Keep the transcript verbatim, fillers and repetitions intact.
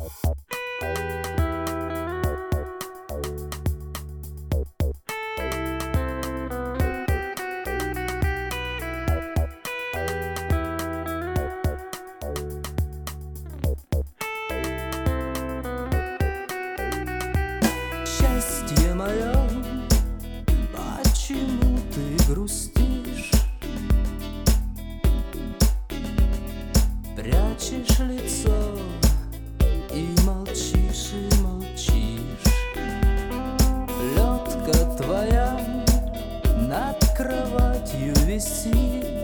Счастье мое, почему ты грустишь? Прячешь лицо и молчишь, и молчишь. Плетка твоя над кроватью висит,